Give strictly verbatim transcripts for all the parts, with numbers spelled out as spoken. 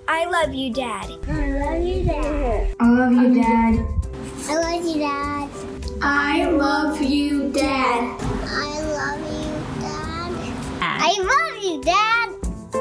I love you, Dad. I love you, Dad. I love you, Dad. I love you, Dad. I love you, Dad. I love you, Dad. I love you, Dad.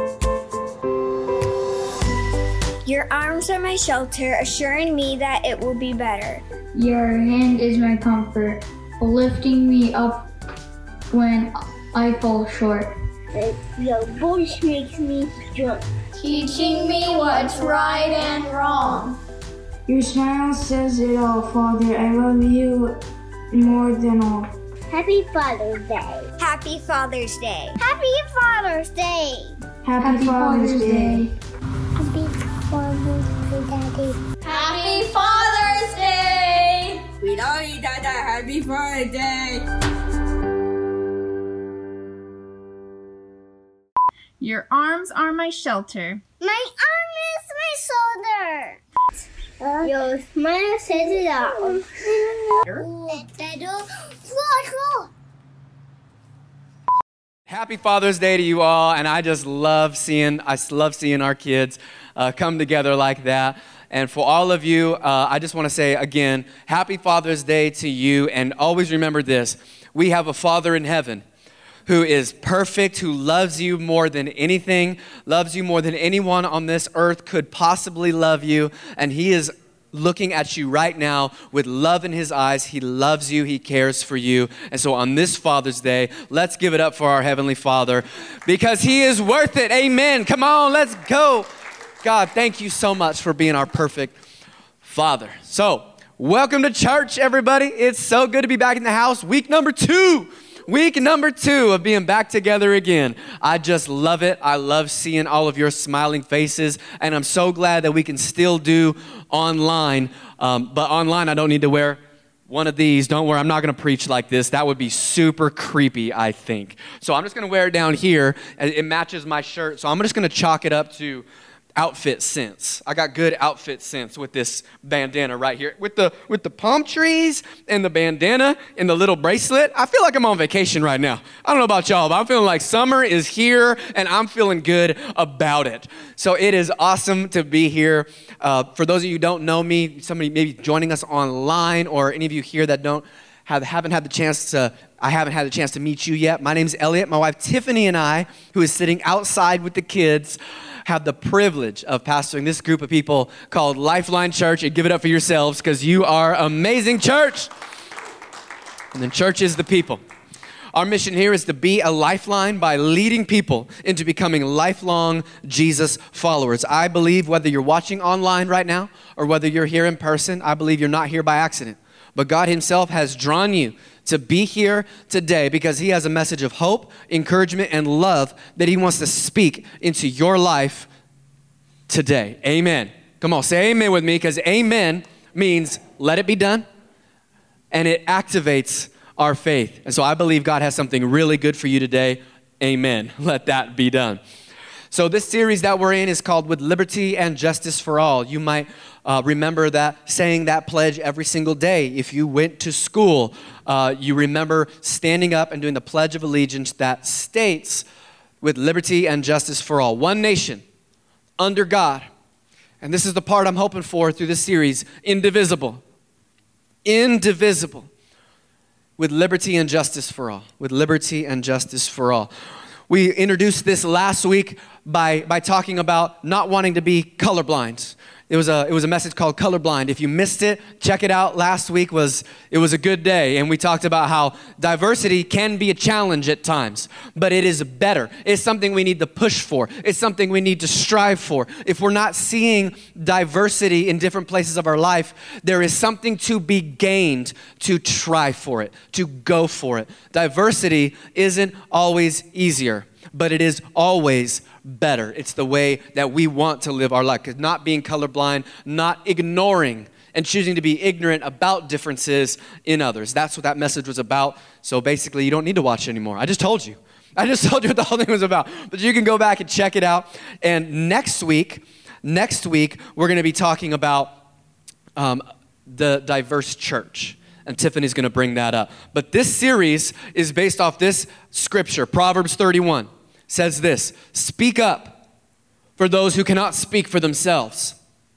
Your arms are my shelter, assuring me that it will be better. Your hand is my comfort, lifting me up when I fall short. Your voice makes me strong, Teaching me what's right and wrong. Your smile says it all, Father. I love you more than all. Happy Father's Day. Happy Father's Day. Happy Father's Day. Happy, Happy Father's, Father's Day. Day. Happy Father's Day, Daddy. Happy Father's Day. We love you, Dada. Happy Father's Day. Your arms are my shelter. My arm is my shoulder. Uh, Your smile says it all. Happy Father's Day to you all, and I just love seeing, I love seeing our kids uh, come together like that. And for all of you, uh, I just want to say again, Happy Father's Day to you, and always remember this, we have a Father in heaven who is perfect, who loves you more than anything, loves you more than anyone on this earth could possibly love you, and he is looking at you right now with love in his eyes. He loves you, he cares for you. And so on this Father's Day, let's give it up for our Heavenly Father because he is worth it. Amen. Come on, let's go. God, thank you so much for being our perfect Father. So, welcome to church, everybody. It's so good to be back in the house. Week number two. Week number two of being back together again. I just love it. I love seeing all of your smiling faces, and I'm so glad that we can still do online. Um, but online, I don't need to wear one of these. Don't worry, I'm not going to preach like this. That would be super creepy, I think. So I'm just going to wear it down here, and it matches my shirt. So I'm just going to chalk it up to outfit sense. I got good outfit sense with this bandana right here. With the with the palm trees and the bandana and the little bracelet, I feel like I'm on vacation right now. I don't know about y'all, but I'm feeling like summer is here and I'm feeling good about it. So it is awesome to be here. Uh, for those of you who don't know me, somebody maybe joining us online or any of you here that don't have, haven't had the chance to, I haven't had the chance to meet you yet. My name's Elliot. My wife Tiffany and I, who is sitting outside with the kids, have the privilege of pastoring this group of people called Lifeline Church. And give it up for yourselves because you are amazing church. And then church is the people. Our mission here is to be a lifeline by leading people into becoming lifelong Jesus followers. I believe whether you're watching online right now or whether you're here in person, I believe you're not here by accident. But God himself has drawn you to be here today because he has a message of hope, encouragement, and love that he wants to speak into your life today. Amen. Come on, say amen with me because amen means let it be done, and it activates our faith. And so I believe God has something really good for you today. Amen. Let that be done. So this series that we're in is called With Liberty and Justice for All. You might uh, remember that saying that pledge every single day. If you went to school, uh, you remember standing up and doing the Pledge of Allegiance that states with liberty and justice for all. One nation under God. And this is the part I'm hoping for through this series, indivisible. Indivisible. With liberty and justice for all. With liberty and justice for all. We introduced this last week by, by talking about not wanting to be colorblind. It was a it was a message called Colorblind. If you missed it, check it out. Last week was it was a good day, and we talked about how diversity can be a challenge at times, but it is better. It's something we need to push for. It's something we need to strive for. If we're not seeing diversity in different places of our life, there is something to be gained to try for it, to go for it. Diversity isn't always easier, but it is always better. It's the way that we want to live our life. Because not being colorblind, not ignoring and choosing to be ignorant about differences in others. That's what that message was about. So basically, you don't need to watch anymore. I just told you. I just told you what the whole thing was about. But you can go back and check it out. And next week, next week, we're going to be talking about um, the diverse church. And Tiffany's going to bring that up. But this series is based off this scripture, Proverbs thirty-one. Says this, speak up for those who cannot speak for themselves.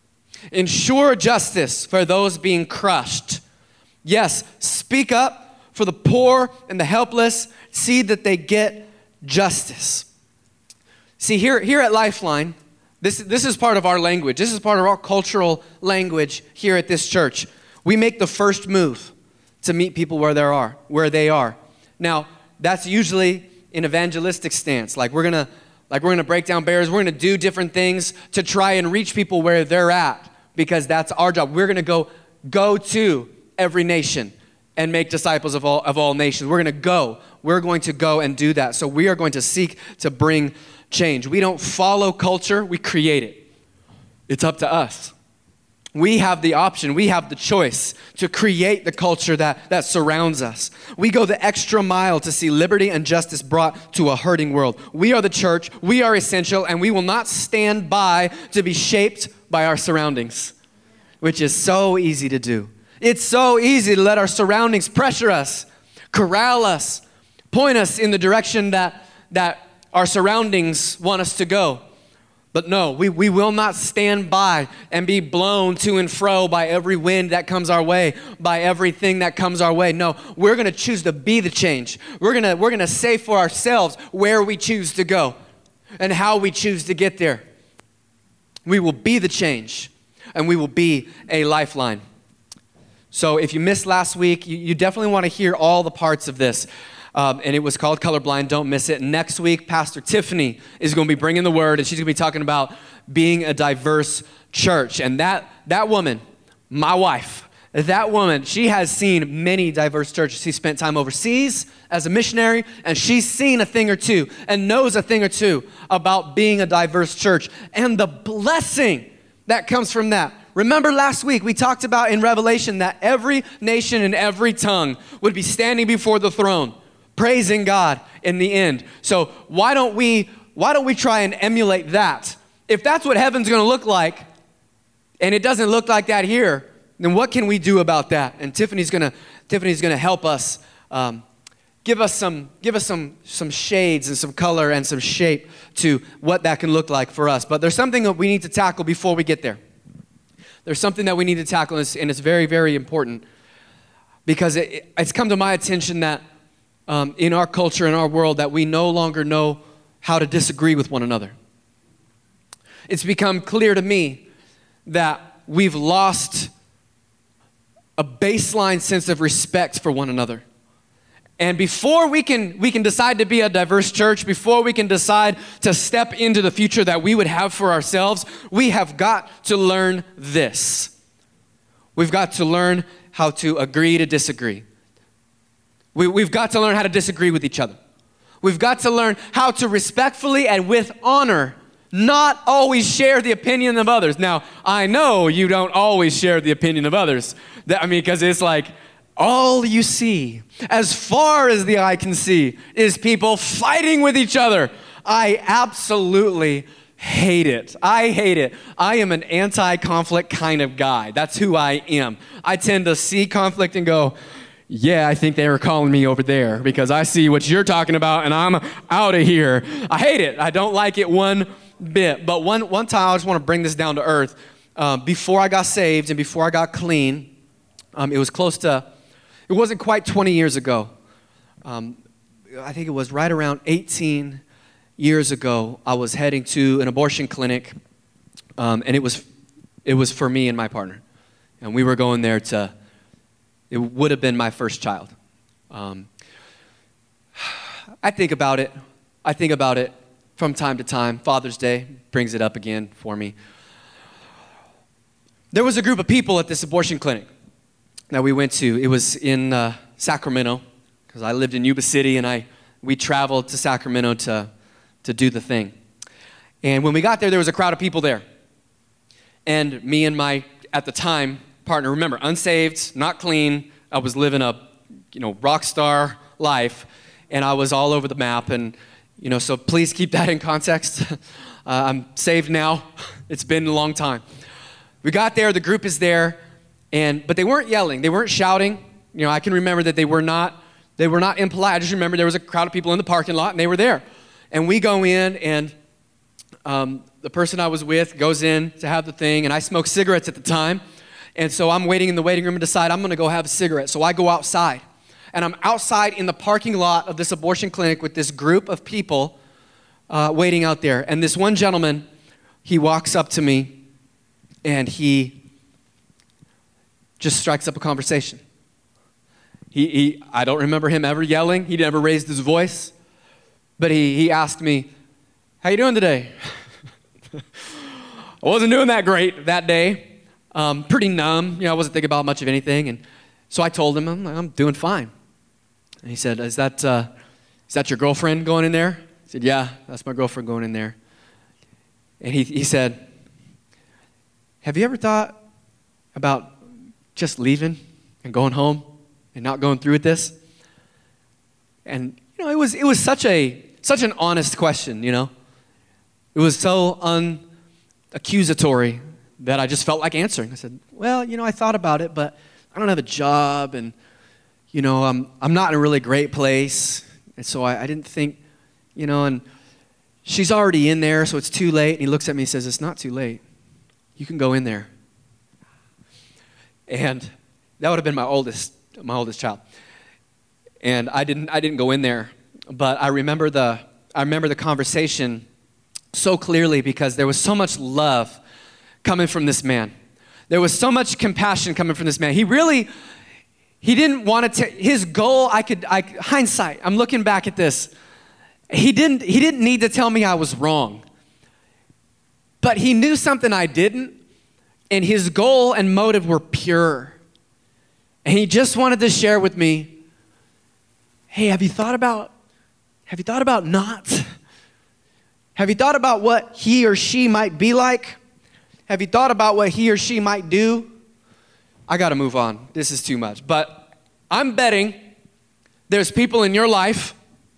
Ensure justice for those being crushed. Yes, speak up for the poor and the helpless. See that they get justice. See, here, here at Lifeline, this, this is part of our language. This is part of our cultural language here at this church. We make the first move to meet people where they are, where they are. Now, that's usually an evangelistic stance. Like we're gonna, like we're gonna break down barriers. We're gonna do different things to try and reach people where they're at, because that's our job. We're gonna go, go to every nation and make disciples of all of all nations. We're gonna go. We're going to go and do that. So we are going to seek to bring change. We don't follow culture, we create it. It's up to us. We have the option, we have the choice to create the culture that, that surrounds us. We go the extra mile to see liberty and justice brought to a hurting world. We are the church, we are essential, and we will not stand by to be shaped by our surroundings, which is so easy to do. It's so easy to let our surroundings pressure us, corral us, point us in the direction that, that our surroundings want us to go. But no, we, we will not stand by and be blown to and fro by every wind that comes our way, by everything that comes our way. No, we're going to choose to be the change. We're going to we're going to say for ourselves where we choose to go and how we choose to get there. We will be the change, and we will be a lifeline. So if you missed last week, you, you definitely want to hear all the parts of this. Um, and it was called Colorblind. Don't miss it. Next week, Pastor Tiffany is going to be bringing the word, and she's going to be talking about being a diverse church. And that that woman, my wife, that woman, she has seen many diverse churches. She spent time overseas as a missionary, and she's seen a thing or two and knows a thing or two about being a diverse church and the blessing that comes from that. Remember last week we talked about in Revelation that every nation and every tongue would be standing before the throne, praising God in the end. So why don't we why don't we try and emulate that? If that's what heaven's going to look like, and it doesn't look like that here, then what can we do about that? And Tiffany's going to Tiffany's going to help us, um, give us some give us some some shades and some color and some shape to what that can look like for us. But there's something that we need to tackle before we get there. There's something that we need to tackle, and it's, and it's very very important, because it, it's come to my attention that Um, in our culture, in our world, that we no longer know how to disagree with one another. It's become clear to me that we've lost a baseline sense of respect for one another. And before we can, we can decide to be a diverse church, before we can decide to step into the future that we would have for ourselves, we have got to learn this. We've got to learn how to agree to disagree. We, we've got to learn how to disagree with each other. We've got to learn how to respectfully and with honor not always share the opinion of others. Now, I know you don't always share the opinion of others. That, I mean, because it's like all you see, as far as the eye can see, is people fighting with each other. I absolutely hate it. I hate it. I am an anti-conflict kind of guy. That's who I am. I tend to see conflict and go, yeah, I think they were calling me over there because I see what you're talking about and I'm out of here. I hate it. I don't like it one bit. But one, one time, I just want to bring this down to earth. Um, before I got saved and before I got clean, um, it was close to, it wasn't quite twenty years ago. Um, I think it was right around eighteen years ago. I was heading to an abortion clinic, um, and it was, it was for me and my partner. And we were going there to, it would have been my first child. Um, I think about it. I think about it from time to time. Father's Day brings it up again for me. There was a group of people at this abortion clinic that we went to. It was in uh, Sacramento, because I lived in Yuba City, and I we traveled to Sacramento to, to do the thing. And when we got there, there was a crowd of people there. And me and my, at the time, partner, remember, unsaved, not clean. I was living a, you know, rock star life, and I was all over the map. And, you know, so please keep that in context. uh, I'm saved now. It's been a long time. We got there. The group is there, and but they weren't yelling. They weren't shouting. You know, I can remember that they were not. They were not impolite. I just remember there was a crowd of people in the parking lot, and they were there. And we go in, and um, the person I was with goes in to have the thing, and I smoked cigarettes at the time. And so I'm waiting in the waiting room and decide I'm going to go have a cigarette. So I go outside. And I'm outside in the parking lot of this abortion clinic with this group of people uh, waiting out there. And this one gentleman, he walks up to me, and he just strikes up a conversation. He, he I don't remember him ever yelling. He never raised his voice. But he, he asked me, "How you doing today?" I wasn't doing that great that day. Um, pretty numb. You know, I wasn't thinking about much of anything. And so I told him, I'm, I'm doing fine. And he said, is that, uh, is that your girlfriend going in there? I said, yeah, that's my girlfriend going in there. And he, he said, have you ever thought about just leaving and going home and not going through with this? And, you know, it was, it was such a, such an honest question, you know. It was so unaccusatory that I just felt like answering. I said, well, you know, I thought about it, but I don't have a job, and, you know, I'm, I'm not in a really great place, and so I, I didn't think, you know, and she's already in there, so it's too late. And he looks at me and says, it's not too late. You can go in there. And that would have been my oldest, my oldest child. And I didn't, I didn't go in there, but I remember the, I remember the conversation so clearly because there was so much love coming from this man. There was so much compassion coming from this man. He really, he didn't want to, his goal, I could, I, hindsight, I'm looking back at this. He didn't, he didn't need to tell me I was wrong. But he knew something I didn't, and his goal and motive were pure. And he just wanted to share with me, hey, have you thought about, have you thought about not? Have you thought about what he or she might be like? Have you thought about what he or she might do? I got to move on. This is too much. But I'm betting there's people in your life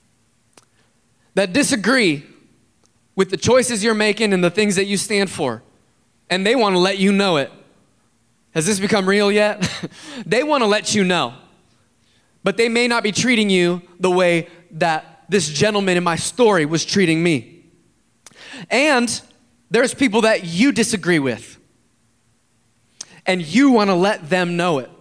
that disagree with the choices you're making and the things that you stand for. And they want to let you know it. Has this become real yet? They want to let you know. But they may not be treating you the way that this gentleman in my story was treating me. And there's people that you disagree with, and you want to let them know it.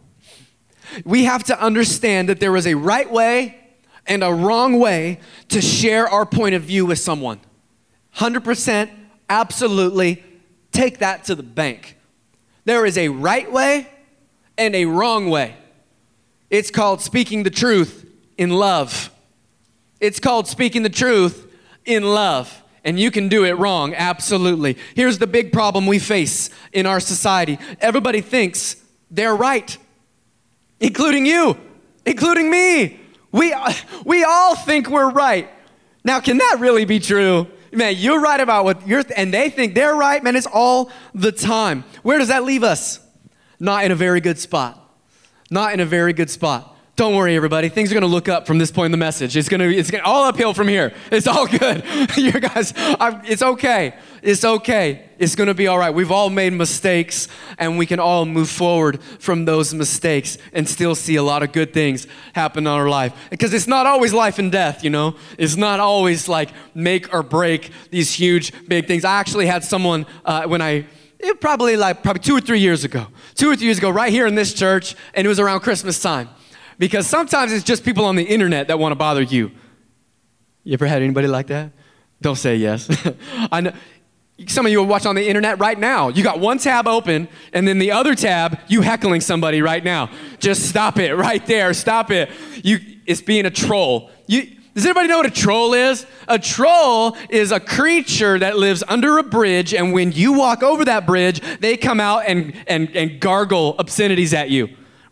We have to understand that there is a right way and a wrong way to share our point of view with someone. one hundred percent, absolutely, take that to the bank. There is a right way and a wrong way. It's called speaking the truth in love. It's called speaking the truth in love. And you can do it wrong, absolutely. Here's the big problem we face in our society. Everybody thinks they're right, including you, including me. We, we all think we're right. Now, can that really be true? Man, you're right about what you're, and they think they're right. Man, it's all the time. Where does that leave us? Not in a very good spot. Not in a very good spot. Don't worry, everybody. Things are going to look up from this point in the message. It's going to, it's going to all uphill from here. It's all good. You guys, I'm, it's okay. It's okay. It's going to be all right. We've all made mistakes, and we can all move forward from those mistakes and still see a lot of good things happen in our life. Because it's not always life and death, you know. It's not always like make or break these huge, big things. I actually had someone uh, when I, it probably like probably two or three years ago, two or three years ago, right here in this church, and it was around Christmas time. Because sometimes it's just people on the internet that want to bother you. You ever had anybody like that? Don't say yes. I know. Some of you are watching on the internet right now. You got one tab open, and then the other tab, you heckling somebody right now. Just stop it right there. Stop it. You, it's being a troll. You, does anybody know what a troll is? A troll is a creature that lives under a bridge, and when you walk over that bridge, they come out and, and, and gargle obscenities at you.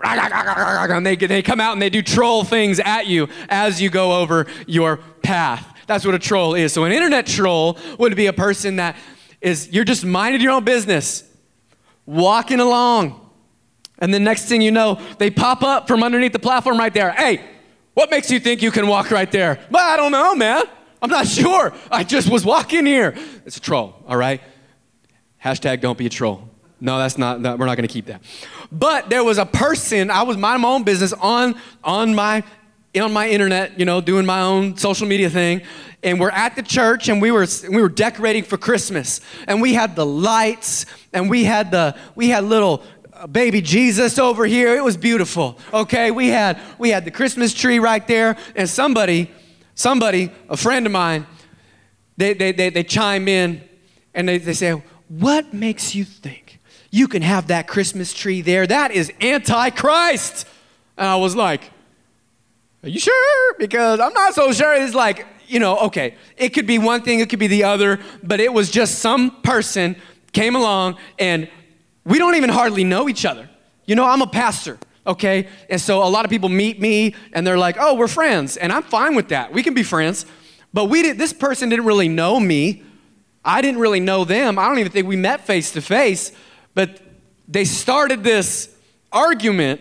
And they, they come out and they do troll things at you as you go over your path. That's what a troll is. So an internet troll would be a person that is, you're just minding your own business, walking along. And the next thing you know, they pop up from underneath the platform right there. Hey, what makes you think you can walk right there? Well, I don't know, man. I'm not sure. I just was walking here. It's a troll, all right? Hashtag don't be a troll. No, that's not, no, we're not going to keep that. But there was a person, I was minding my own business on, on my on my internet, you know, doing my own social media thing, and we're at the church, and we were we were decorating for Christmas, and we had the lights, and we had the we had little baby Jesus over here. It was beautiful. Okay, we had we had the Christmas tree right there, and somebody, somebody, a friend of mine, they they they, they chime in, and they, they say, "What makes you think you can have that Christmas tree there? That is anti-Christ." And I was like, "Are you sure?" Because I'm not so sure. It's like, you know, okay, it could be one thing, it could be the other, but it was just some person came along, and we don't even hardly know each other. You know, I'm a pastor, okay? And so a lot of people meet me, and they're like, "Oh, we're friends," and I'm fine with that. We can be friends, but we did. This person didn't really know me. I didn't really know them. I don't even think we met face to face, but they started this argument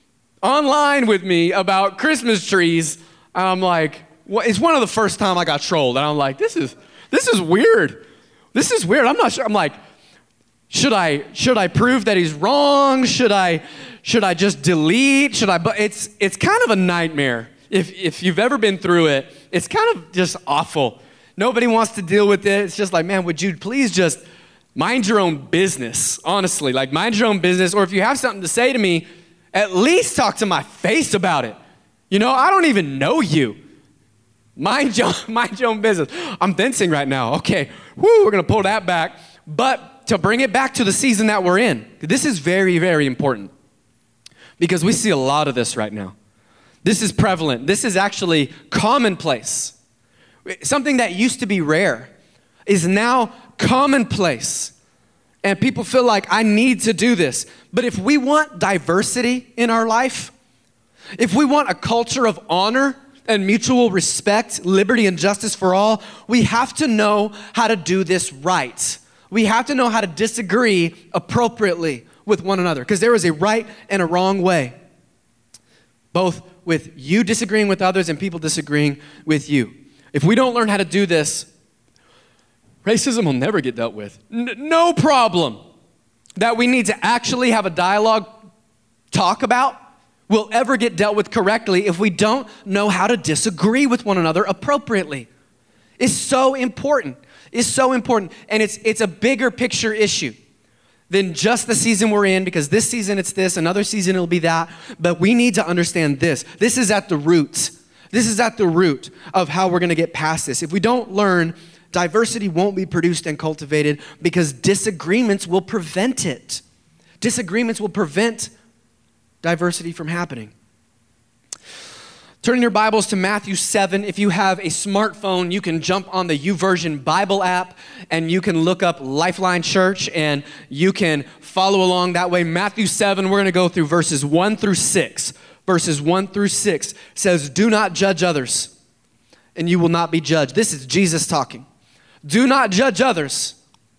online with me about Christmas trees. And I'm like, well, it's one of the first time I got trolled. And I'm like, this is this is weird. This is weird. I'm not sure. I'm like, should I should I prove that he's wrong? Should I should I just delete? Should I? But it's it's kind of a nightmare. If if you've ever been through it, it's kind of just awful. Nobody wants to deal with it. It's just like, man, would you please just mind your own business? Honestly, like mind your own business. Or if you have something to say to me, at least talk to my face about it. You know, I don't even know you. Mind your, mind your own business. I'm fencing right now. Okay, woo, we're going to pull that back. But to bring it back to the season that we're in, this is very, very important because we see a lot of this right now. This is prevalent. This is actually commonplace. Something that used to be rare is now commonplace. And people feel like, I need to do this. But if we want diversity in our life, if we want a culture of honor and mutual respect, liberty and justice for all, we have to know how to do this right. We have to know how to disagree appropriately with one another, because there is a right and a wrong way, both with you disagreeing with others and people disagreeing with you. If we don't learn how to do this, racism will never get dealt with. N- no problem that we need to actually have a dialogue talk about will ever get dealt with correctly if we don't know how to disagree with one another appropriately. It's so important. It's so important. And it's it's a bigger picture issue than just the season we're in, because this season it's this, another season it'll be that. But we need to understand this. This is at the root. This is at the root of how we're going to get past this. If we don't learn, diversity won't be produced and cultivated because disagreements will prevent it. Disagreements will prevent diversity from happening. Turn your Bibles to Matthew seven. If you have a smartphone, you can jump on the YouVersion Bible app and you can look up Lifeline Church and you can follow along that way. Matthew seven, we're going to go through verses one through six. Verses one through six says, "Do not judge others, and you will not be judged." This is Jesus talking. "Do not judge others,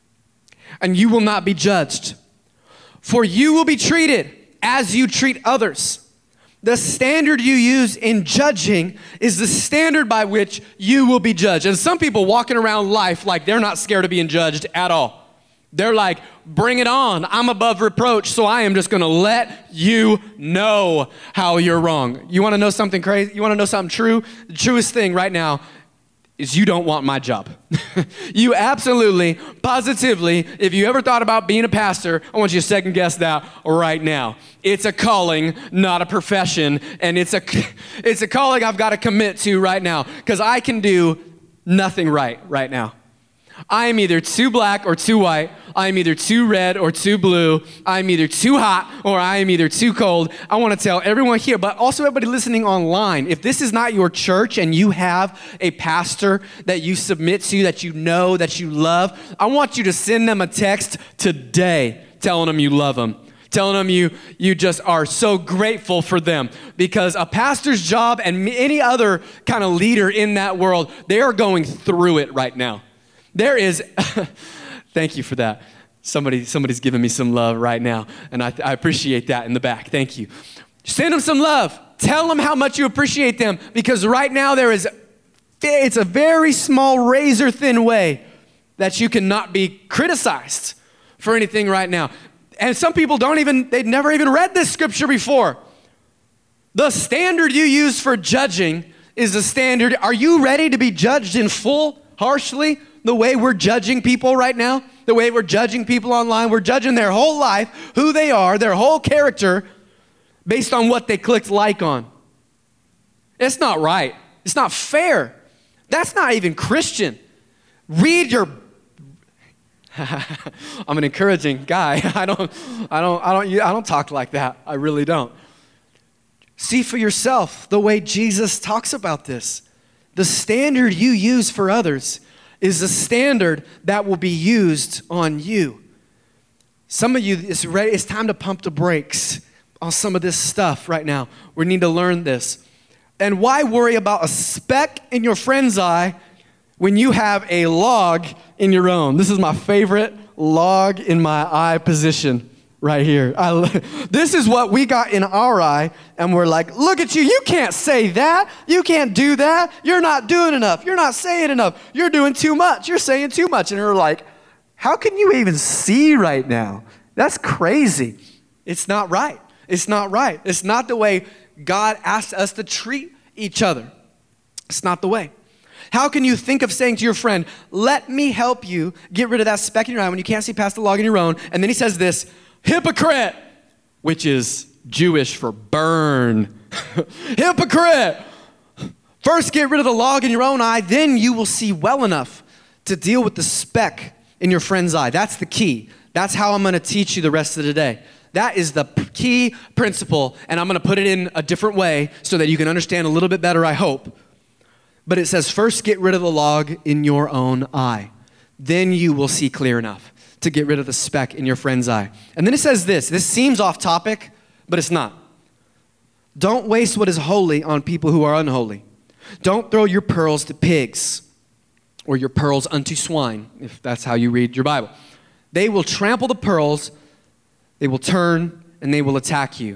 and you will not be judged. For you will be treated as you treat others. The standard you use in judging is the standard by which you will be judged." And some people walking around life like they're not scared of being judged at all. They're like, bring it on. I'm above reproach, so I am just going to let you know how you're wrong. You want to know something crazy? You want to know something true? The truest thing right now is you don't want my job. You absolutely, positively, if you ever thought about being a pastor, I want you to second guess that right now. It's a calling, not a profession, and it's a it's a calling I've got to commit to right now, because I can do nothing right right now. I am either too black or too white. I am either too red or too blue. I am either too hot or I am either too cold. I want to tell everyone here, but also everybody listening online, if this is not your church and you have a pastor that you submit to, that you know, that you love, I want you to send them a text today telling them you love them. Telling them you you just are so grateful for them, because a pastor's job and any other kind of leader in that world, they are going through it right now. There is, thank you for that. Somebody, somebody's giving me some love right now, and I, I appreciate that in the back. Thank you. Send them some love. Tell them how much you appreciate them, because right now there is, it's a very small razor thin way that you cannot be criticized for anything right now. And some people don't even, they've never even read this scripture before. The standard you use for judging is the standard. Are you ready to be judged in full, harshly, the way we're judging people right now? The way we're judging people online? We're judging their whole life, who they are, their whole character, based on what they clicked like on. It's not right. It's not fair. That's not even Christian. Read your... I'm an encouraging guy. I don't, I don't, I don't, I don't talk like that. I really don't. See for yourself the way Jesus talks about this. The standard you use for others is the standard that will be used on you. Some of you, it's, ready, it's time to pump the brakes on some of this stuff right now. We need to learn this. And why worry about a speck in your friend's eye when you have a log in your own? This is my favorite log in my eye position. Right here. I, this is what we got in our eye, and we're like, look at you. You can't say that. You can't do that. You're not doing enough. You're not saying enough. You're doing too much. You're saying too much. And we're like, how can you even see right now? That's crazy. It's not right. It's not right. It's not the way God asked us to treat each other. It's not the way. How can you think of saying to your friend, let me help you get rid of that speck in your eye when you can't see past the log in your own? And then he says this, hypocrite, which is Jewish for burn. Hypocrite. First get rid of the log in your own eye, then you will see well enough to deal with the speck in your friend's eye. That's the key. That's how I'm going to teach you the rest of the day. That is the key principle, and I'm going to put it in a different way so that you can understand a little bit better, I hope. But it says, first get rid of the log in your own eye. Then you will see clear enough to get rid of the speck in your friend's eye. And then it says this. This seems off topic, but it's not. Don't waste what is holy on people who are unholy. Don't throw your pearls to pigs or your pearls unto swine, if that's how you read your Bible. They will trample the pearls, they will turn, and they will attack you.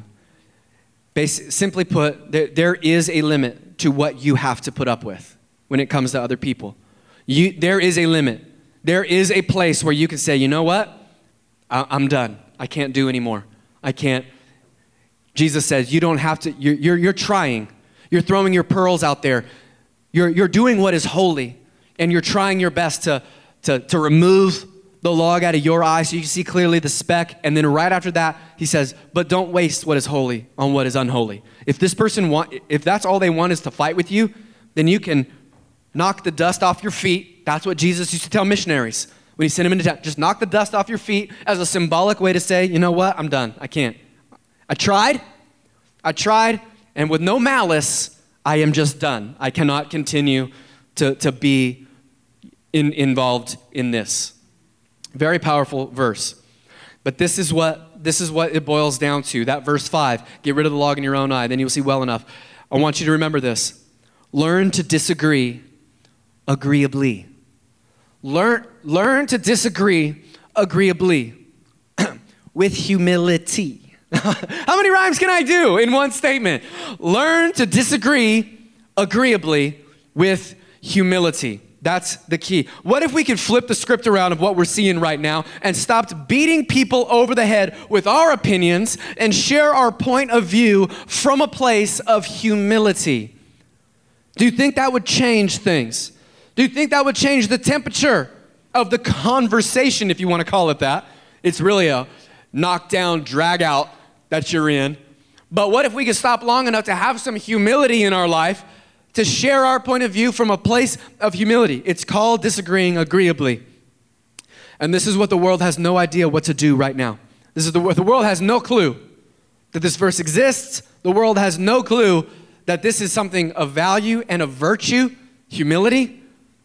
Basi- simply put, there, there is a limit to what you have to put up with when it comes to other people. You, there is a limit. There is a place where you can say, you know what? I, I'm done. I can't do anymore. I can't. Jesus says, you don't have to, you're, you're, you're trying. You're throwing your pearls out there. You're, you're doing what is holy, and you're trying your best to, to, to remove the log out of your eye so you can see clearly the speck. And then right after that, he says, but don't waste what is holy on what is unholy. If this person want, if that's all they want is to fight with you, then you can knock the dust off your feet. That's what Jesus used to tell missionaries when he sent them into town. Just knock the dust off your feet as a symbolic way to say, you know what? I'm done. I can't. I tried. I tried. And with no malice, I am just done. I cannot continue to, to be in, involved in this. Very powerful verse. But this is what this is what it boils down to. That verse five, get rid of the log in your own eye, then you'll see well enough. I want you to remember this. Learn to disagree agreeably. Learn, learn to disagree agreeably with humility. How many rhymes can I do in one statement? Learn to disagree agreeably with humility. That's the key. What if we could flip the script around of what we're seeing right now and stopped beating people over the head with our opinions and share our point of view from a place of humility? Do you think that would change things? Do you think that would change the temperature of the conversation, if you want to call it that? It's really a knockdown, drag out that you're in. But what if we could stop long enough to have some humility in our life to share our point of view from a place of humility? It's called disagreeing agreeably. And this is what the world has no idea what to do right now. This is the, the world has no clue that this verse exists. The world has no clue that this is something of value and of virtue, humility.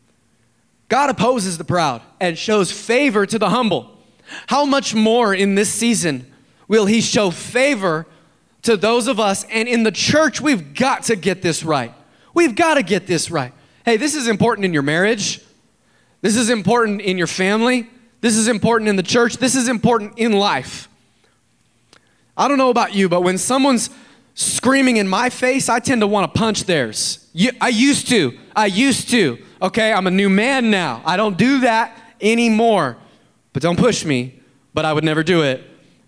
God opposes the proud and shows favor to the humble. How much more in this season will he show favor to those of us? And in the church, we've got to get this right. We've got to get this right. Hey, this is important in your marriage. This is important in your family. This is important in the church. This is important in life. I don't know about you, but when someone's screaming in my face, I tend to want to punch theirs. I used to. I used to. Okay, I'm a new man now. I don't do that anymore. But don't push me. But I would never do it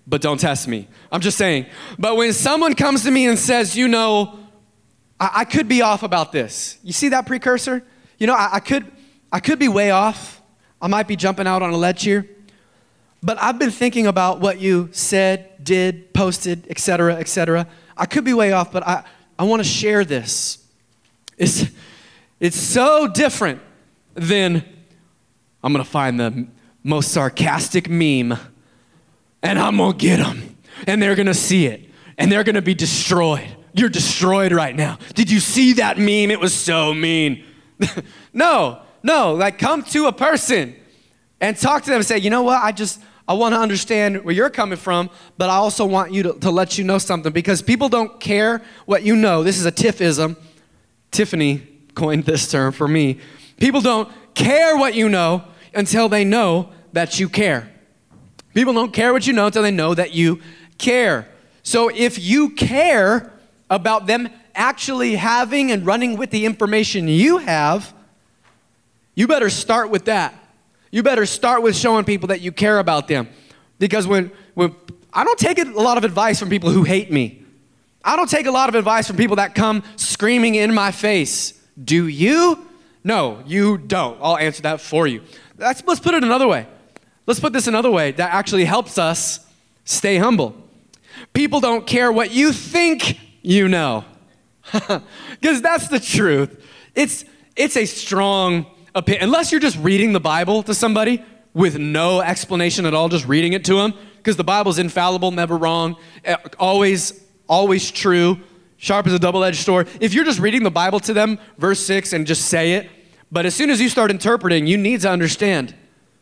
but don't test me. I'm just saying. But when someone comes to me and says, you know, I, I could be off about this. You see that precursor? You know, I, I could I could be way off. I might be jumping out on a ledge here. But I've been thinking about what you said, did, posted, et cetera, et cetera. I could be way off, but I, I want to share this. It's, it's so different than I'm going to find the most sarcastic meme and I'm going to get them and they're going to see it and they're going to be destroyed. You're destroyed right now. Did you see that meme? It was so mean. no, no, like come to a person and talk to them and say, you know what, I just, I want to understand where you're coming from, but I also want you to, to let you know something because people don't care what you know. This is a Tiffism. Tiffany coined this term for me. People don't care what you know until they know that you care. People don't care what you know until they know that you care. So if you care about them actually having and running with the information you have, you better start with that. You better start with showing people that you care about them. Because when, when I don't take a lot of advice from people who hate me. I don't take a lot of advice from people that come screaming in my face. Do you? No, you don't. I'll answer that for you. Let's, let's put it another way. Let's put this another way that actually helps us stay humble. People don't care what you think you know. Because that's the truth. It's, it's a strong opinion. Unless you're just reading the Bible to somebody with no explanation at all, just reading it to them, because the Bible's infallible, never wrong, always, always true, sharp as a double-edged sword. If you're just reading the Bible to them, verse six, and just say it, but as soon as you start interpreting, you need to understand.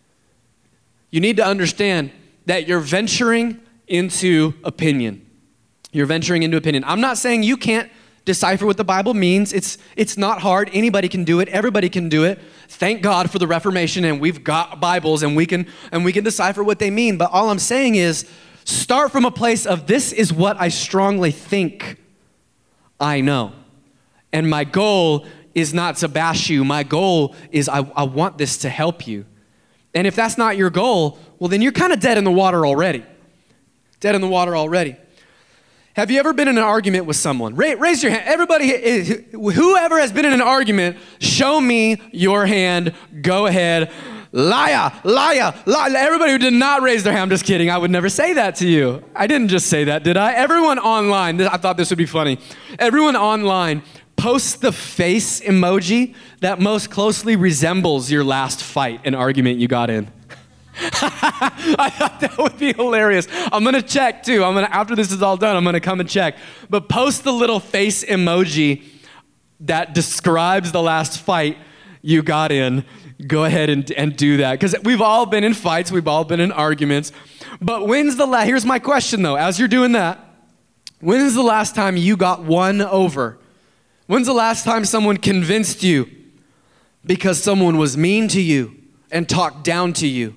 You need to understand that you're venturing into opinion. You're venturing into opinion. I'm not saying you can't decipher what the Bible means. It's, it's not hard. Anybody can do it. Everybody can do it. Thank God for the Reformation, and we've got Bibles, and we can, and we can decipher what they mean. But all I'm saying is, start from a place of this is what I strongly think I know. And my goal is not to bash you. My goal is I, I want this to help you. And if that's not your goal, well, then you're kind of dead in the water already. Dead in the water already. Have you ever been in an argument with someone? Raise your hand. Everybody, whoever has been in an argument, show me your hand. Go ahead. Liar, liar, liar. Everybody who did not raise their hand, I'm just kidding. I would never say that to you. I didn't just say that, did I? Everyone online, I thought this would be funny. Everyone online, post the face emoji that most closely resembles your last fight and argument you got in. I thought that would be hilarious. I'm gonna check too. I'm gonna, after this is all done, I'm gonna come and check. But post the little face emoji that describes the last fight you got in. Go ahead and, and do that. Because we've all been in fights, we've all been in arguments. But when's the last, here's my question though, as you're doing that, when's the last time you got won over? When's the last time someone convinced you because someone was mean to you and talked down to you?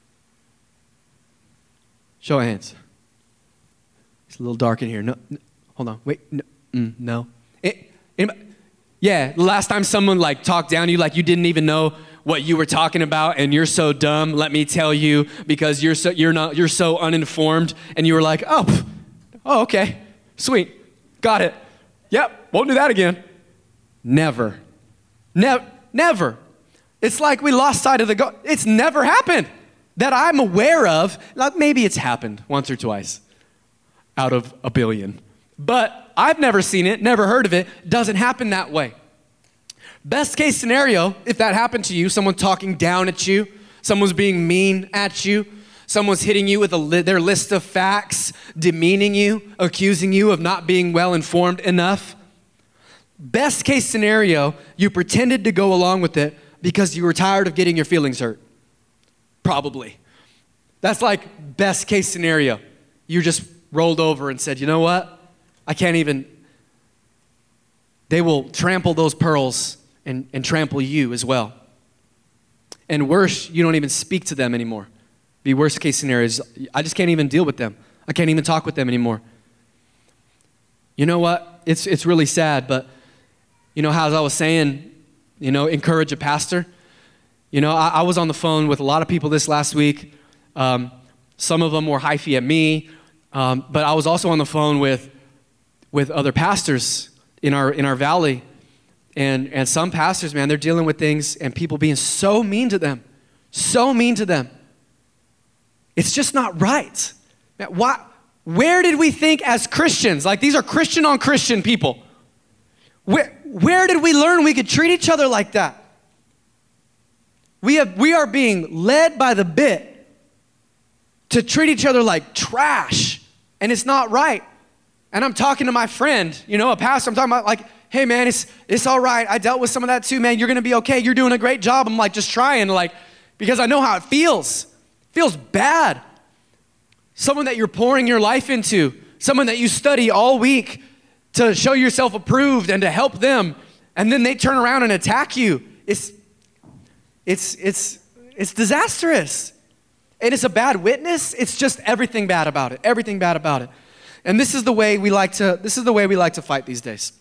Show of hands. It's a little dark in here. No, no hold on. Wait. No. Mm, no. It, anybody, yeah. The last time someone like talked down to you, like you didn't even know what you were talking about, and you're so dumb. Let me tell you, because you're so you're not you're so uninformed, and you were like, oh, pff, oh, okay, sweet, got it. Yep, won't do that again. Never, never, never. It's like we lost sight of the goal. It's never happened that I'm aware of. Like maybe it's happened once or twice out of a billion. But I've never seen it, never heard of it. Doesn't happen that way. Best case scenario, if that happened to you, someone talking down at you, someone's being mean at you, someone's hitting you with a li- their list of facts, demeaning you, accusing you of not being well informed enough. Best case scenario, you pretended to go along with it because you were tired of getting your feelings hurt. Probably. That's like best case scenario. You just rolled over and said, you know what? I can't even, they will trample those pearls and, and trample you as well. And worse, you don't even speak to them anymore. The worst case scenario is, I just can't even deal with them. I can't even talk with them anymore. You know what? It's, it's really sad, but you know how as I was saying, you know, encourage a pastor. You know, I, I was on the phone with a lot of people this last week, um, Some of them were hyphy at me, um, but I was also on the phone with with other pastors in our in our valley, and and some pastors, man, they're dealing with things and people being so mean to them, so mean to them. It's just not right. Man, why? Where did we think as Christians, like these are Christian on Christian people, where where did we learn we could treat each other like that? We have we are being led by the bit to treat each other like trash, and it's not right. And I'm talking to my friend, you know, a pastor, I'm talking about like, hey man, it's it's all right. I dealt with some of that too, man. You're gonna be okay. You're doing a great job. I'm like just trying, like, because I know how it feels. It feels bad. Someone that you're pouring your life into, someone that you study all week to show yourself approved and to help them, and then they turn around and attack you. It's it's it's it's disastrous. And it's a bad witness. It's just everything bad about it. Everything bad about it. And this is the way we like to this is the way we like to fight these days.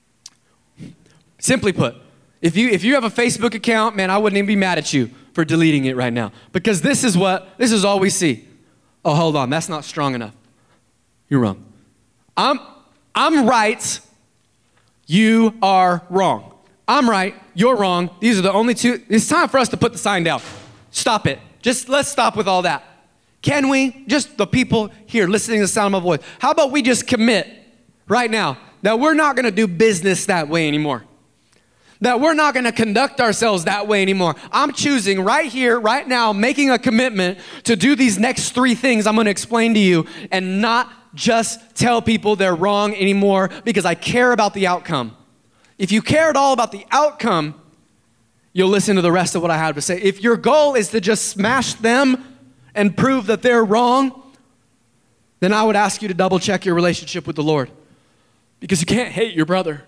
Simply put, if you if you have a Facebook account, man, I wouldn't even be mad at you for deleting it right now, because this is what this is all we see. Oh, hold on, that's not strong enough. You're wrong. I'm I'm right. You are wrong. I'm right. You're wrong. These are the only two. It's time for us to put the sign down. Stop it. Just let's stop with all that. Can we, just the people here listening to the sound of my voice, how about we just commit right now that we're not going to do business that way anymore? That we're not going to conduct ourselves that way anymore. I'm choosing right here, right now, making a commitment to do these next three things I'm going to explain to you and not just tell people they're wrong anymore because I care about the outcome. If you care at all about the outcome, you'll listen to the rest of what I have to say. If your goal is to just smash them and prove that they're wrong, then I would ask you to double check your relationship with the Lord, because you can't hate your brother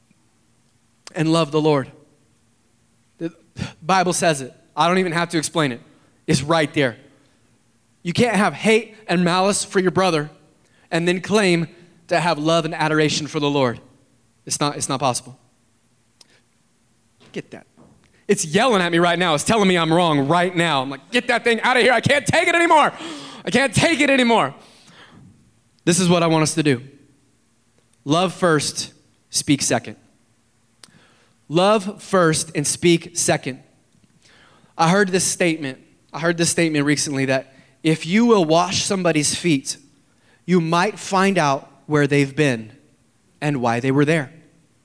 and love the Lord. The Bible says it. I don't even have to explain it. It's right there. You can't have hate and malice for your brother and then claim to have love and adoration for the Lord. It's not, it's not possible. Get that. It's yelling at me right now. It's telling me I'm wrong right now. I'm like, get that thing out of here. I can't take it anymore. I can't take it anymore. This is what I want us to do. Love first, speak second. Love first and speak second. I heard this statement. I heard this statement recently that if you will wash somebody's feet, you might find out where they've been and why they were there,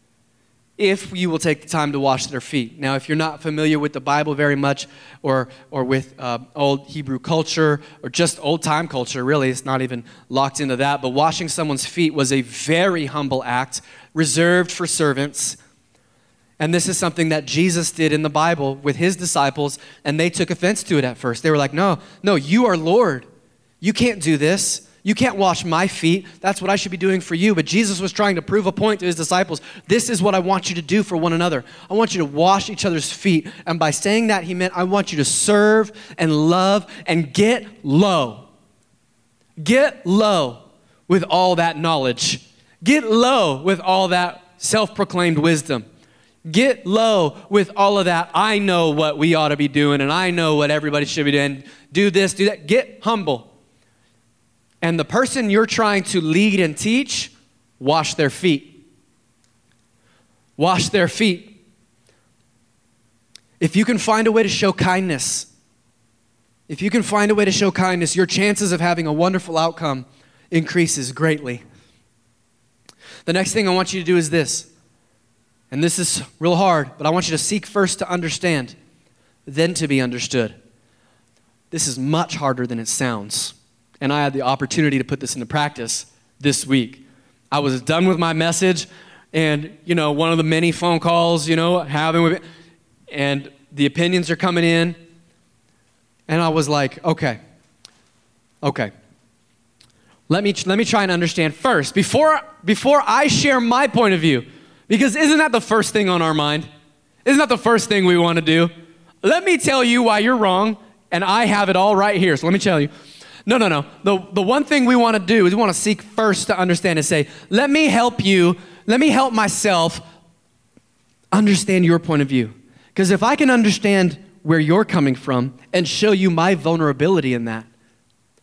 if you will take the time to wash their feet. Now, if you're not familiar with the Bible very much, or or with uh, old Hebrew culture, or just old-time culture, really, it's not even locked into that, but washing someone's feet was a very humble act, reserved for servants. And this is something that Jesus did in the Bible with his disciples, and they took offense to it at first. They were like, no, no, you are Lord. You can't do this. You can't wash my feet. That's what I should be doing for you. But Jesus was trying to prove a point to his disciples. This is what I want you to do for one another. I want you to wash each other's feet. And by saying that, he meant I want you to serve and love and get low. Get low with all that knowledge. Get low with all that self-proclaimed wisdom. Get low with all of that. I know what we ought to be doing, and I know what everybody should be doing. Do this, do that. Get humble. And the person you're trying to lead and teach, wash their feet. Wash their feet. If you can find a way to show kindness, if you can find a way to show kindness, your chances of having a wonderful outcome increases greatly. The next thing I want you to do is this. And this is real hard, but I want you to seek first to understand, then to be understood. This is much harder than it sounds. And I had the opportunity to put this into practice this week. I was done with my message, and, you know, one of the many phone calls, you know, having with, and the opinions are coming in, and I was like, okay, okay. Let me, let me try and understand first, before, before I share my point of view, because isn't that the first thing on our mind? Isn't that the first thing we want to do? Let me tell you why you're wrong, and I have it all right here, so let me tell you. No, no, no. The, the one thing we want to do is we want to seek first to understand and say, let me help you, let me help myself understand your point of view. Because if I can understand where you're coming from and show you my vulnerability in that,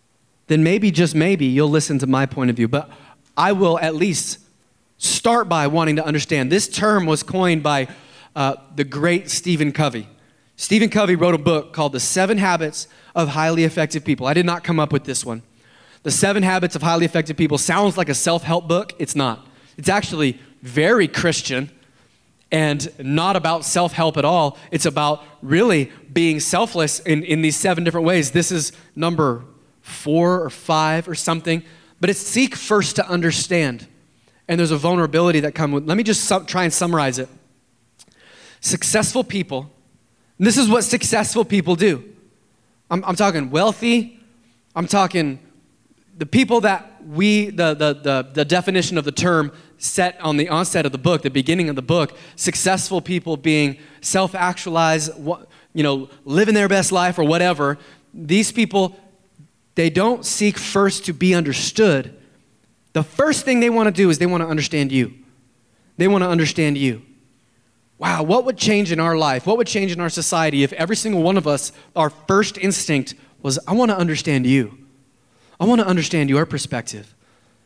then maybe, just maybe, you'll listen to my point of view. But I will at least start by wanting to understand. This term was coined by uh, the great Stephen Covey. Stephen Covey wrote a book called The Seven Habits of Highly Effective People. I did not come up with this one. The Seven Habits of Highly Effective People sounds like a self-help book. It's not. It's actually very Christian and not about self-help at all. It's about really being selfless in, in these seven different ways. This is number four or five or something. But it's seek first to understand. And there's a vulnerability that comes with. Let me just su- try and summarize it. Successful people, and this is what successful people do. I'm, I'm talking wealthy. I'm talking the people that we, the, the, the, the definition of the term set on the onset of the book, the beginning of the book, successful people being self-actualized, you know, living their best life or whatever. These people, they don't seek first to be understood. The first thing they want to do is they want to understand you. They want to understand you. Wow, what would change in our life? What would change in our society if every single one of us, our first instinct was, I want to understand you. I want to understand your perspective.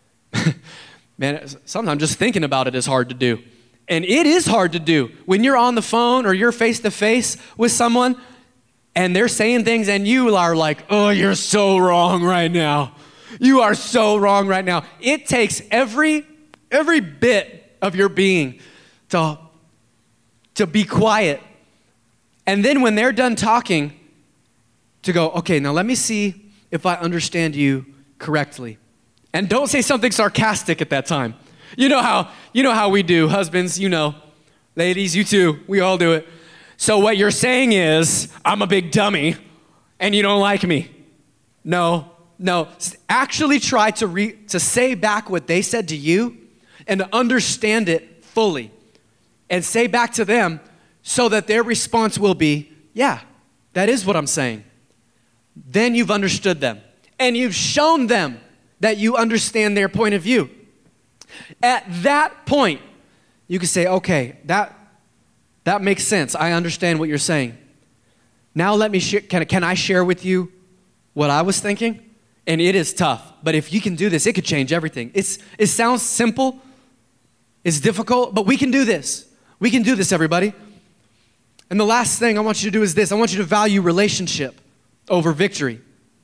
Man, sometimes just thinking about it is hard to do. And it is hard to do. When you're on the phone or you're face-to-face with someone and they're saying things and you are like, oh, you're so wrong right now. You are so wrong right now. It takes every, every bit of your being to, to be quiet. And then when they're done talking, to go, okay, now let me see if I understand you correctly. And don't say something sarcastic at that time. You know how, you know how we do, husbands, you know. Ladies, you too, we all do it. So what you're saying is, I'm a big dummy and you don't like me. No, no. Actually try to, re, to say back what they said to you and to understand it fully. And say back to them so that their response will be, yeah, that is what I'm saying. Then you've understood them. And you've shown them that you understand their point of view. At that point, you can say, okay, that, that makes sense. I understand what you're saying. Now let me share, can, can I share with you what I was thinking? And it is tough, but if you can do this, it could change everything. It's, it sounds simple, it's difficult, but we can do this. We can do this, everybody. And the last thing I want you to do is this. I want you to value relationship over victory.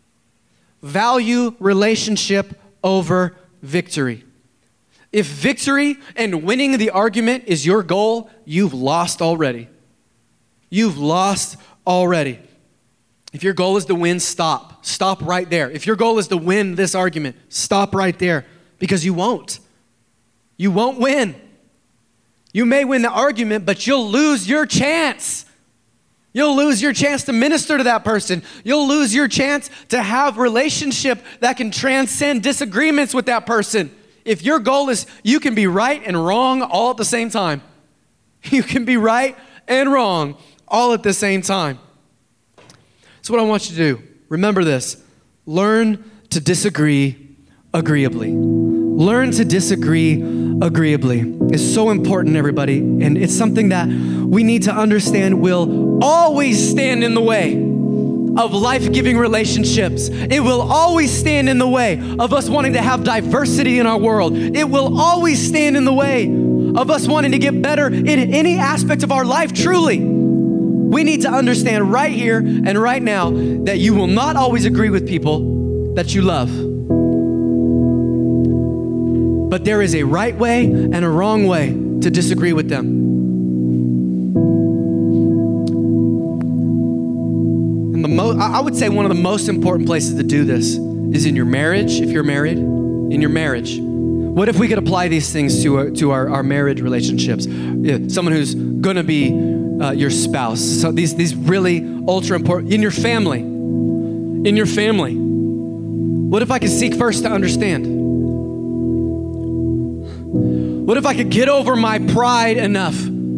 Value relationship over victory. If victory and winning the argument is your goal, you've lost already. You've lost already. If your goal is to win, stop. Stop right there. If your goal is to win this argument, stop right there, because you won't. You won't win. You may win the argument, but you'll lose your chance. You'll lose your chance to minister to that person. You'll lose your chance to have relationship that can transcend disagreements with that person. If your goal is you can be right and wrong all at the same time. You can be right and wrong all at the same time. That's what I want you to do. Remember this. Learn to disagree agreeably. Learn to disagree agreeably. It's so important, everybody. And it's something that we need to understand will always stand in the way of life-giving relationships. It will always stand in the way of us wanting to have diversity in our world. It will always stand in the way of us wanting to get better in any aspect of our life, truly. We need to understand right here and right now that you will not always agree with people that you love. But there is a right way and a wrong way to disagree with them. And the mo- I would say one of the most important places to do this is in your marriage, if you're married, in your marriage. What if we could apply these things to our, to our, our marriage relationships? Yeah, someone who's going to be uh, your spouse. So these, these really ultra important, in your family, in your family. What if I could seek first to understand? What if I could get over my pride enough?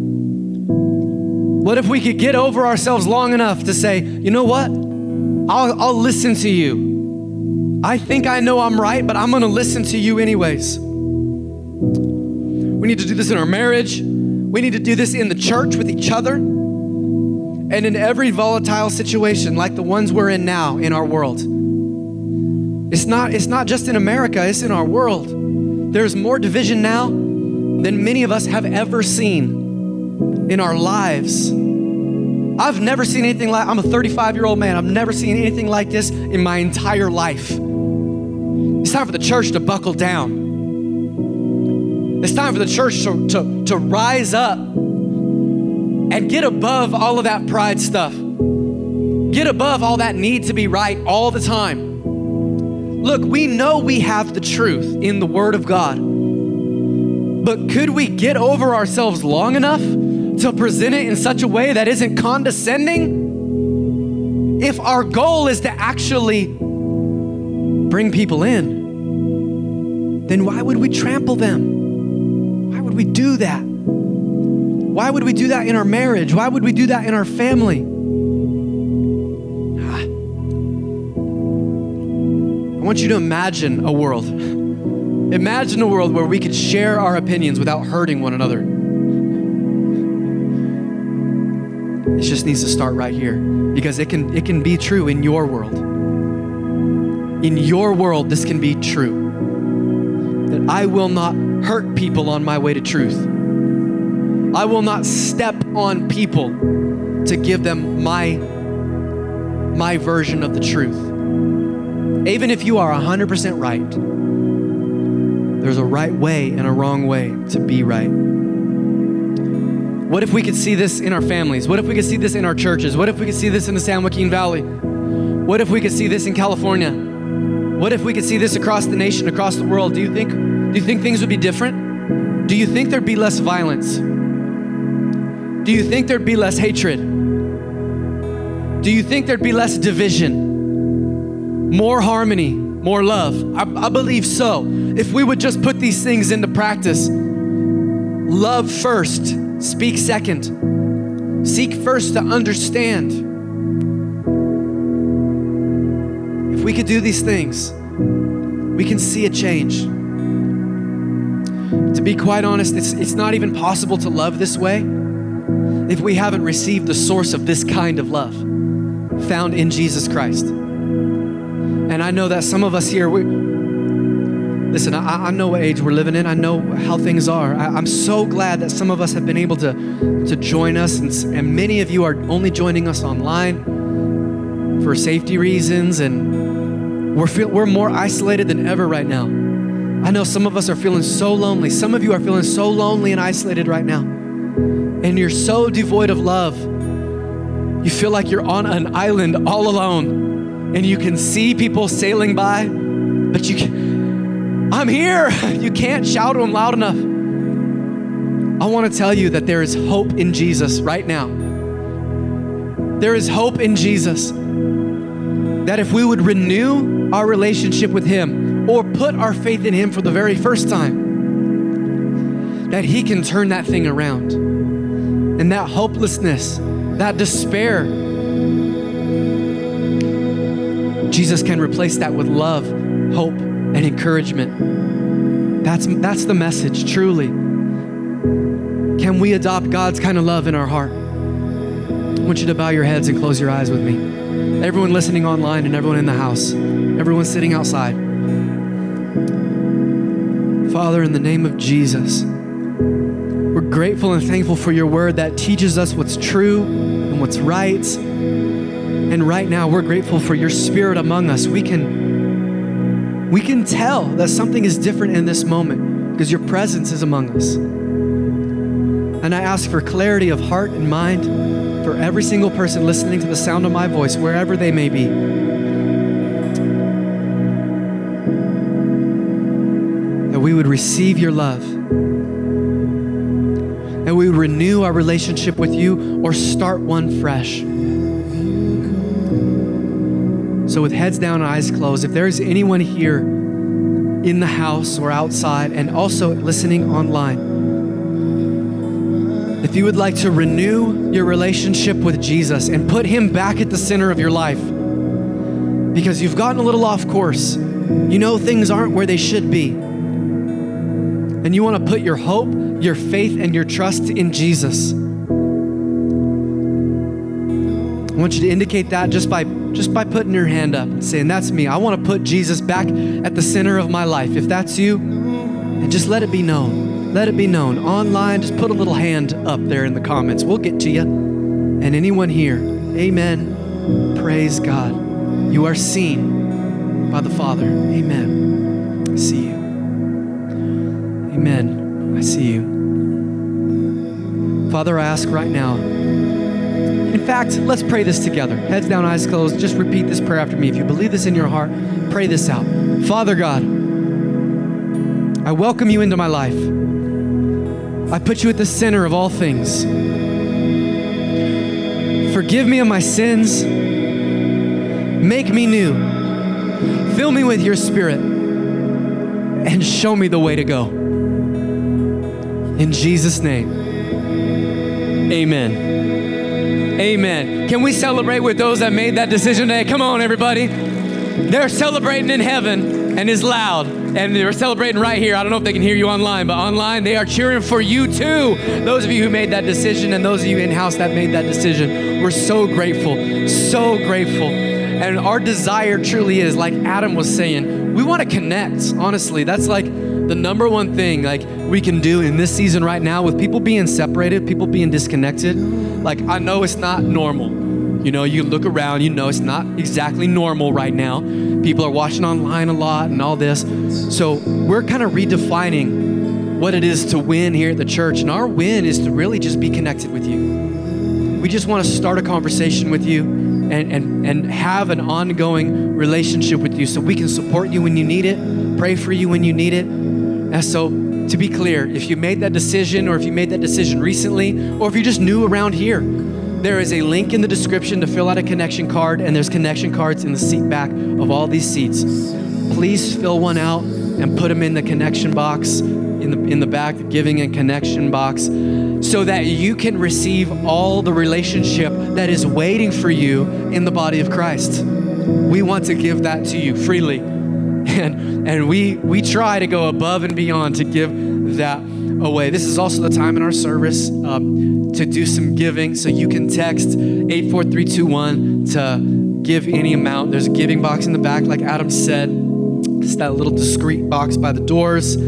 What if we could get over ourselves long enough to say, you know what? I'll, I'll listen to you. I think I know I'm right, but I'm going to listen to you anyways. We need to do this in our marriage. We need to do this in the church with each other. And in every volatile situation like the ones we're in now in our world. It's not, it's not just in America, it's in our world. There's more division now than many of us have ever seen in our lives. I've never seen anything like, I'm a thirty-five-year-old man. I've never seen anything like this in my entire life. It's time for the church to buckle down. It's time for the church to, to, to rise up and get above all of that pride stuff. Get above all that need to be right all the time. Look, we know we have the truth in the Word of God, but could we get over ourselves long enough to present it in such a way that isn't condescending? If our goal is to actually bring people in, then why would we trample them? Why would we do that? Why would we do that in our marriage? Why would we do that in our family? I want you to imagine a world. Imagine a world where we could share our opinions without hurting one another. It just needs to start right here, because it can, it can be true in your world. In your world, this can be true. That I will not hurt people on my way to truth. I will not step on people to give them my, my version of the truth. Even if you are one hundred percent right, there's a right way and a wrong way to be right. What if we could see this in our families? What if we could see this in our churches? What if we could see this in the San Joaquin Valley? What if we could see this in California? What if we could see this across the nation, across the world? Do you think, do you think things would be different? Do you think there'd be less violence? Do you think there'd be less hatred? Do you think there'd be less division? More harmony, more love? I, I believe so. If we would just put these things into practice. Love first, speak second. Seek first to understand. If we could do these things, we can see a change. To be quite honest, it's, it's not even possible to love this way if we haven't received the source of this kind of love found in Jesus Christ. And I know that some of us here, we, listen, I, I know what age we're living in. I know how things are. I, I'm so glad that some of us have been able to, to join us, and, and many of you are only joining us online for safety reasons, and we're, feel, we're more isolated than ever right now. I know some of us are feeling so lonely. Some of you are feeling so lonely and isolated right now. And you're so devoid of love. You feel like you're on an island all alone. And you can see people sailing by, but you can, I'm here. You can't shout to them loud enough. I want to tell you that there is hope in Jesus right now. There is hope in Jesus. That if we would renew our relationship with Him, or put our faith in Him for the very first time, that He can turn that thing around. And that hopelessness, that despair, Jesus can replace that with love, hope, and encouragement. That's, that's the message, truly. Can we adopt God's kind of love in our heart? I want you to bow your heads and close your eyes with me. Everyone listening online and everyone in the house, everyone sitting outside. Father, in the name of Jesus, we're grateful and thankful for your word that teaches us what's true and what's right. And right now, we're grateful for your Spirit among us. We can, we can tell that something is different in this moment because your presence is among us. And I ask for clarity of heart and mind for every single person listening to the sound of my voice, wherever they may be. That we would receive your love. And we would renew our relationship with you or start one fresh. So with heads down and eyes closed, if there is anyone here in the house or outside and also listening online, if you would like to renew your relationship with Jesus and put Him back at the center of your life because you've gotten a little off course, you know things aren't where they should be, and you want to put your hope, your faith, and your trust in Jesus, want you to indicate that just by just by putting your hand up and saying, that's me. I want to put Jesus back at the center of my life. If that's you, and just let it be known. Let it be known. Online, just put a little hand up there in the comments. We'll get to you. And anyone here, amen. Praise God. You are seen by the Father. Amen. I see you. Amen. I see you. Father, I ask right now. In fact, let's pray this together. Heads down, eyes closed. Just repeat this prayer after me. If you believe this in your heart, pray this out. Father God, I welcome you into my life. I put you at the center of all things. Forgive me of my sins. Make me new. Fill me with your Spirit and show me the way to go. In Jesus' name, amen. Amen. Can we celebrate with those that made that decision today? Come on, everybody. They're celebrating in heaven, and it's loud. And they're celebrating right here. I don't know if they can hear you online, but online they are cheering for you too. Those of you who made that decision and those of you in-house that made that decision, we're so grateful, so grateful. And our desire truly is, like Adam was saying, we want to connect, honestly. That's like the number one thing like we can do in this season right now with people being separated, people being disconnected. Like, I know it's not normal. You know, you look around, you know it's not exactly normal right now. People are watching online a lot and all this. So we're kind of redefining what it is to win here at the church. And our win is to really just be connected with you. We just want to start a conversation with you and, and, and have an ongoing relationship with you so we can support you when you need it, pray for you when you need it. And so to be clear, if you made that decision or if you made that decision recently or if you're just new around here, there is a link in the description to fill out a connection card, and there's connection cards in the seat back of all these seats. Please fill one out and put them in the connection box in the in the back, the giving and connection box, so that you can receive all the relationship that is waiting for you in the body of Christ. We want to give that to you freely. And, and we, we try to go above and beyond to give that away. This is also the time in our service um, to do some giving. So you can text eight four three two one to give any amount. There's a giving box in the back, like Adam said. It's that little discreet box by the doors.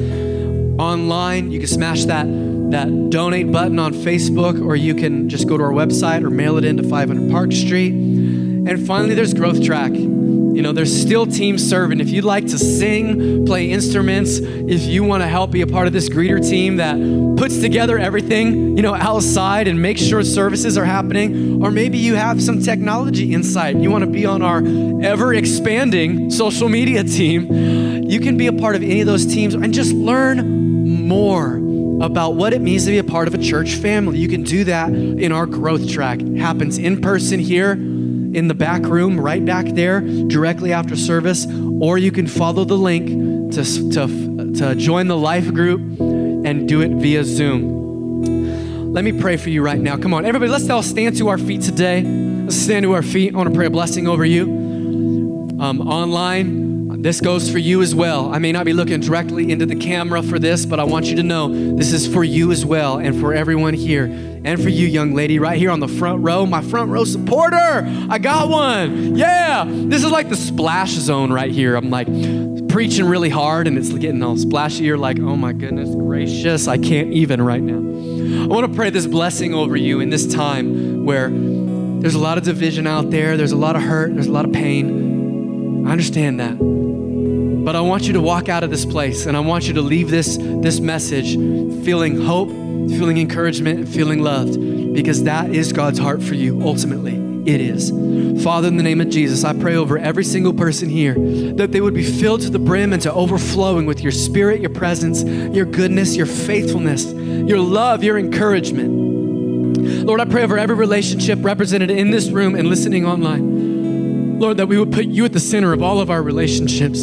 Online, you can smash that, that donate button on Facebook, or you can just go to our website or mail it into five hundred Park Street. And finally, there's Growth Track. You know, there's still team serving. If you'd like to sing, play instruments, if you want to help be a part of this greeter team that puts together everything, you know, outside and makes sure services are happening, or maybe you have some technology insight. You want to be on our ever-expanding social media team. You can be a part of any of those teams and just learn more about what it means to be a part of a church family. You can do that in our Growth Track. It happens in person here, in the back room, right back there, directly after service, or you can follow the link to, to, to join the life group and do it via Zoom. Let me pray for you right now. Come on, everybody, let's all stand to our feet today. Let's stand to our feet. I want to pray a blessing over you. Um, online, this goes for you as well. I may not be looking directly into the camera for this, but I want you to know this is for you as well and for everyone here. And for you, young lady, right here on the front row, my front row supporter. I got one. Yeah. This is like the splash zone right here. I'm like preaching really hard and it's getting all splashy. You're like, oh my goodness gracious, I can't even right now. I want to pray this blessing over you in this time where there's a lot of division out there. There's a lot of hurt. There's a lot of pain. I understand that. But I want you to walk out of this place and I want you to leave this, this message feeling hope, feeling encouragement, and feeling loved, because that is God's heart for you. Ultimately, it is. Father, in the name of Jesus, I pray over every single person here that they would be filled to the brim and to overflowing with your Spirit, your presence, your goodness, your faithfulness, your love, your encouragement. Lord, I pray over every relationship represented in this room and listening online. Lord, that we would put you at the center of all of our relationships.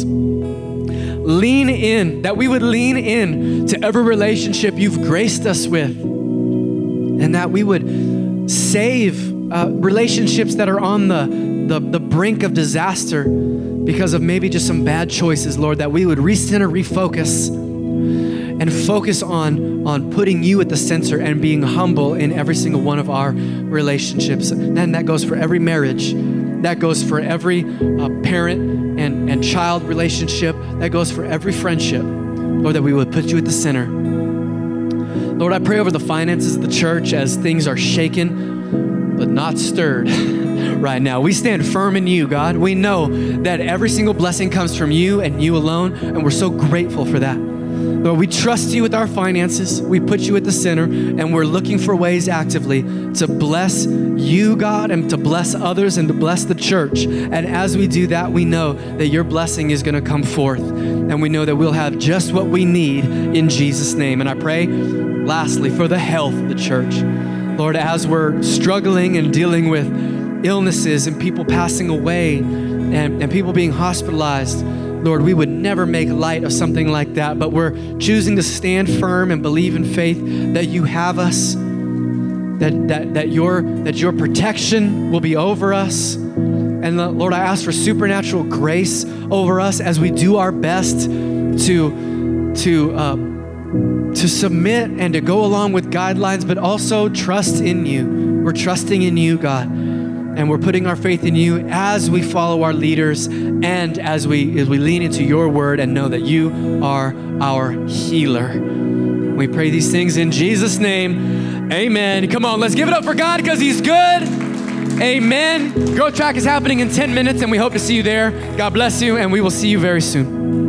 Lean in, that we would lean in to every relationship you've graced us with, and that we would save uh, relationships that are on the, the, the brink of disaster because of maybe just some bad choices, Lord, that we would recenter, refocus, and focus on, on putting you at the center and being humble in every single one of our relationships. And that goes for every marriage. That goes for every uh, parent and, and child relationship. That goes for every friendship. Lord, that we would put you at the center. Lord, I pray over the finances of the church as things are shaken, but not stirred right now. We stand firm in you, God. We know that every single blessing comes from you and you alone, and we're so grateful for that. Lord, we trust you with our finances. We put you at the center, and we're looking for ways actively to bless you, God, and to bless others and to bless the church. And as we do that, we know that your blessing is going to come forth, and we know that we'll have just what we need in Jesus' name. And I pray, lastly, for the health of the church. Lord, as we're struggling and dealing with illnesses and people passing away and, and people being hospitalized, Lord, we would never make light of something like that, but we're choosing to stand firm and believe in faith that you have us, that, that, that, your, that your protection will be over us. And Lord, I ask for supernatural grace over us as we do our best to, to, uh, to submit and to go along with guidelines, but also trust in you. We're trusting in you, God. And we're putting our faith in you as we follow our leaders and as we, as we lean into your word and know that you are our healer. We pray these things in Jesus' name. Amen. Come on, let's give it up for God because he's good. Amen. Growth Track is happening in ten minutes and we hope to see you there. God bless you and we will see you very soon.